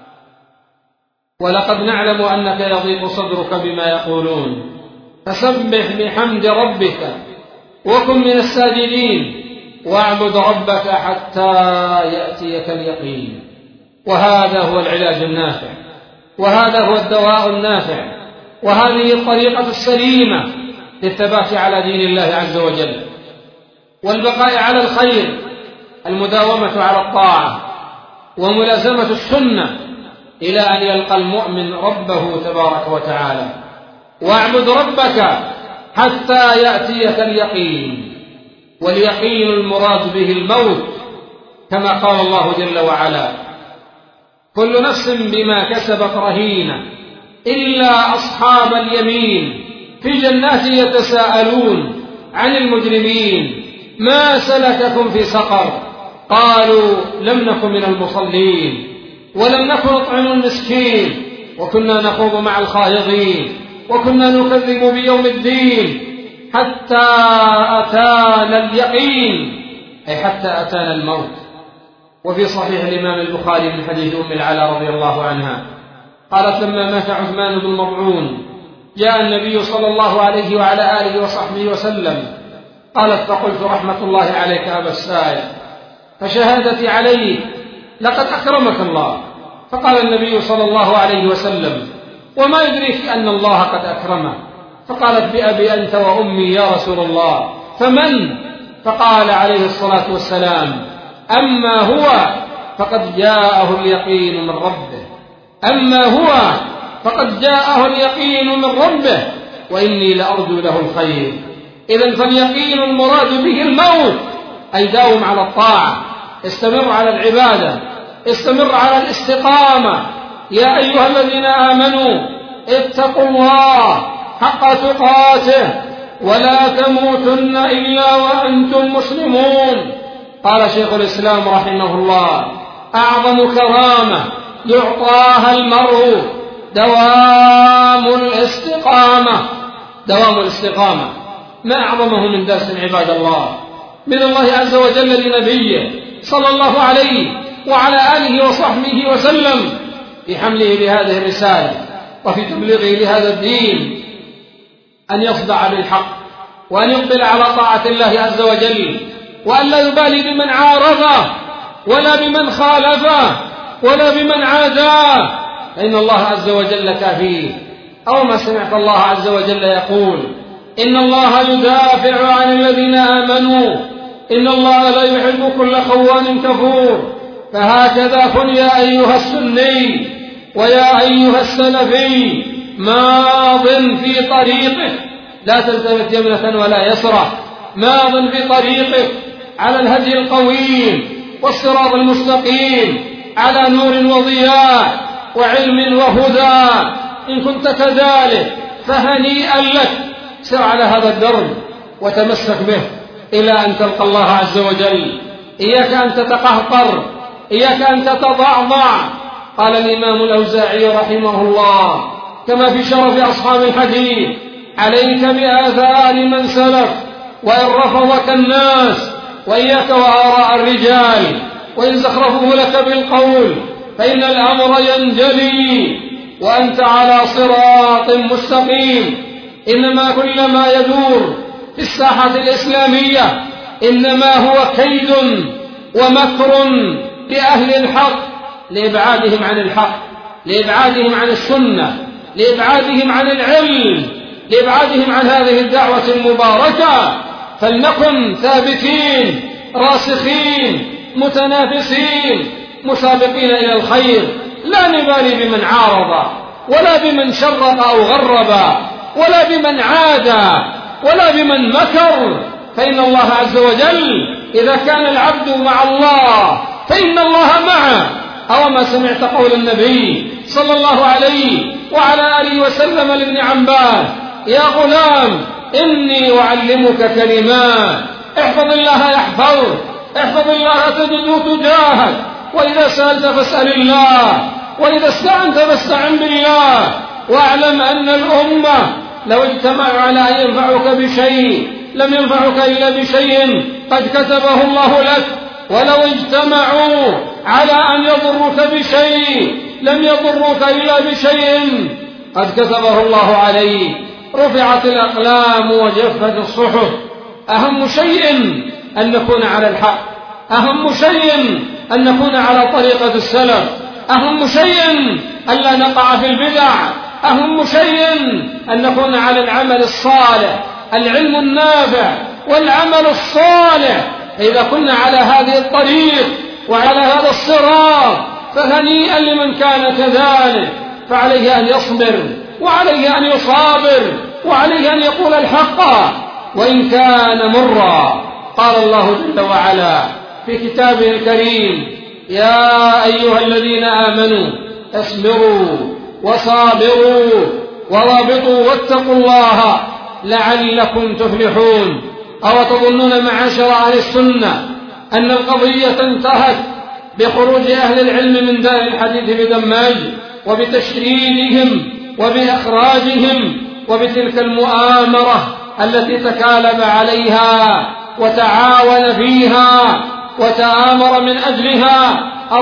S2: ولقد نعلم أنك يضيق صدرك بما يقولون، فسبح بحمد ربك وكن من الساجدين واعبد ربك حتى يأتيك اليقين. وهذا هو العلاج النافع، وهذا هو الدواء النافع، وهذه الطريقة السليمة للثبات على دين الله عز وجل والبقاء على الخير، المداومة على الطاعة وملازمة السنة إلى أن يلقى المؤمن ربه تبارك وتعالى. واعبد ربك حتى يأتيك اليقين، واليقين المراد به الموت، كما قال الله جل وعلا: كل نفس بما كسبت رهينة إلا أصحاب اليمين في جنات يتساءلون عن المجرمين ما سلككم في سقر قالوا لم نكن من المصلين ولم نكن نطعم المسكين وكنا نخوض مع الخائضين وكنا نكذب بيوم الدين حتى أتانا اليقين، أي حتى أتانا الموت. وفي صحيح الإمام البخاري من حديث أم العلاء رضي الله عنها قالت: لما مات عثمان بن مظعون جاء النبي صلى الله عليه وعلى آله وصحبه وسلم، قالت: فقلت: رحمة الله عليك أبا السائب، فشهادتي عليك، لقد أكرمك الله فقال النبي صلى الله عليه وسلم: وما يدريك أن الله قد أكرمه؟ فقالت: بأبي أنت وأمي يا رسول الله، فمن؟ فقال عليه الصلاة والسلام: أما هو فقد جاءه اليقين من ربه، أما هو فقد جاءه اليقين من ربه، وإني لأرجو له الخير. إذن فاليقين المراد به الموت، أي داوم على الطاعة، استمر على العبادة، استمر على الاستقامة. يا أيها الذين آمنوا اتقوا الله حق تقاته ولا تموتن إلا وأنتم مسلمون. قال شيخ الإسلام رحمه الله: أعظم كرامة يعطاها المرء دوام الاستقامة. دوام الاستقامة ما أعظمه من درس عباد الله من الله عز وجل لنبيه صلى الله عليه وعلى آله وصحبه وسلم في حمله لهذه الرسالة وفي تبليغه لهذا الدين، أن يصدع بالحق وأن يقبل على طاعة الله عز وجل، وأن لا يبالي بمن عارضه ولا بمن خالفه ولا بمن عاداه، فإن الله عز وجل كافيه. أو ما سمعت الله عز وجل يقول: إن الله يدافع عن الذين آمنوا إن الله لا يحب كل خوان كفور. فهكذا كن يا أيها السني ويا أيها السلفي ماض في طريقك، لا تلتفت يمنة ولا يسرى، ماض في طريقك على الهدي القويم والصراط المستقيم، على نور وضياء وعلم وهدى. إن كنت كذلك فهنيئا لك، سر على هذا الدرب وتمسك به إلى أن تلقى الله عز وجل. إياك أن تتقهقر، إياك أن تتضعضع. قال الإمام الأوزاعي رحمه الله كما في شرف أصحاب الحديث: عليك بآثار من سلف وإن رفضك الناس، وإياك وآراء الرجال وإن زخرفوا لك بالقول، فإن الأمر ينجلي وأنت على صراط مستقيم. إنما كل ما يدور في الساحة الإسلامية إنما هو كيد ومكر لأهل الحق لإبعادهم عن الحق، لإبعادهم عن السنة، لإبعادهم عن العلم، لإبعادهم عن هذه الدعوة المباركة. فلنكن ثابتين راسخين متنافسين مسابقين إلى الخير، لا نبالي بمن عارض ولا بمن شرق أو غرب ولا بمن عاد ولا بمن مكر، فإن الله عز وجل إذا كان العبد مع الله فإن الله معه. أو ما سمعت قول النبي صلى الله عليه وعلى آله وسلم لابن عباس: يا غلام إني أعلمك كلمات، احفظ الله يحفظك، احفظ الله تجده تجاهك، وإذا سألت فاسأل الله، وإذا استعنت فاستعن بالله، واعلم أن الأمة لو اجتمعوا على أن ينفعك بشيء لم ينفعك إلا بشيء قد كتبه الله لك، ولو اجتمعوا على أن يضروك بشيء لم يضروك إلا بشيء قد كتبه الله عليك. رفعت الأقلام وجفت الصحف. أهم شيء أن نكون على الحق، أهم شيء أن نكون على طريقة السلف، أهم شيء أن لا نقع في البدع، أهم شيء أن نكون على العمل الصالح، العلم النافع والعمل الصالح. إذا كنا على هذه الطريق وعلى هذا الصراط فهنيئا لمن كان كذلك، فعليه أن يصبر وعليه أن يصابر وعليه أن يقول الحق وإن كان مرا. قال الله جل وعلا في كتابه الكريم: يا أيها الذين آمنوا اصبروا وصابروا ورابطوا واتقوا الله لعلكم تفلحون. أو تظنون معاشر أهل السنة أن القضية انتهت بخروج أهل العلم من دار الحديث بدماج وبتشريدهم وبإخراجهم وبتلك المؤامرة التي تكالب عليها وتعاون فيها وتآمر من أجلها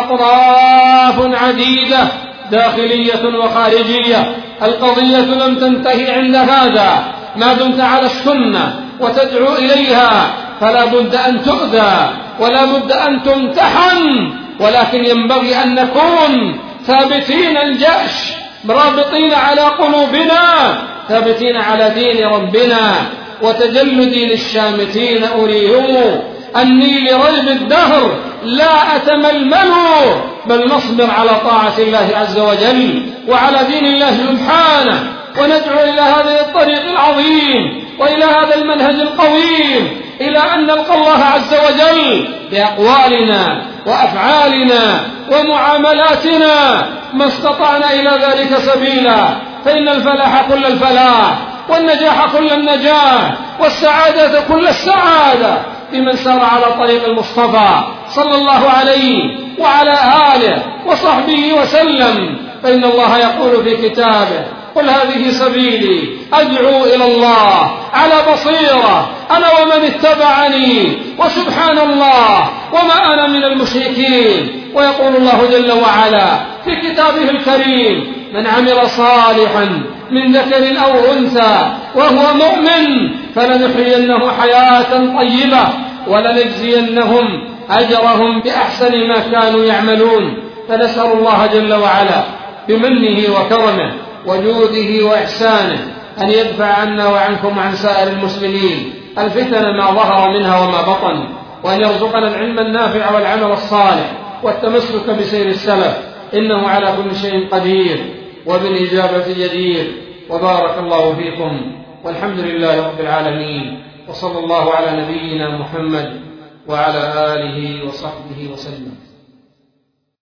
S2: أطراف عديدة داخلية وخارجية؟ القضية لم تنتهي عند هذا، ما دمت على السنة وتدعو إليها فلا بد أن تؤذى ولا بد أن تمتحن، ولكن ينبغي أن نكون ثابتين الجأش رابطين على قلوبنا ثابتين على دين ربنا وتجلد للشامتين أريهم أني لريب الدهر لا أتململ بل نصبر على طاعة الله عز وجل وعلى دين الله سبحانه وندعو إلى هذا الطريق العظيم وإلى هذا المنهج القويم إلى أن نلقى الله عز وجل بأقوالنا وأفعالنا ومعاملاتنا ما استطعنا إلى ذلك سبيلا فإن الفلاح كل الفلاح والنجاح كل النجاح والسعادة كل السعادة لمن سار على طريق المصطفى صلى الله عليه وعلى آله وصحبه وسلم فإن الله يقول في كتابه قل هذه سبيلي أدعو إلى الله على بصيرة أنا ومن اتبعني وسبحان الله وما أنا من المشركين ويقول الله جل وعلا في كتابه الكريم من عمل صالحا من ذكر أو أنثى وهو مؤمن فلنحيينه حياة طيبة ولنجزينهم أجرهم بأحسن ما كانوا يعملون فنسأل الله جل وعلا بمنه وكرمه وجوده وإحسانه أن يدفع عنا وعنكم وعن سائر المسلمين الفتن ما ظهر منها وما بطن وأن يرزقنا العلم النافع والعمل الصالح والتمسك بسير السلف إنه على كل شيء قدير وبالإجابة جدير وبارك الله فيكم والحمد لله رب العالمين وصلى الله على نبينا محمد وعلى آله وصحبه وسلم.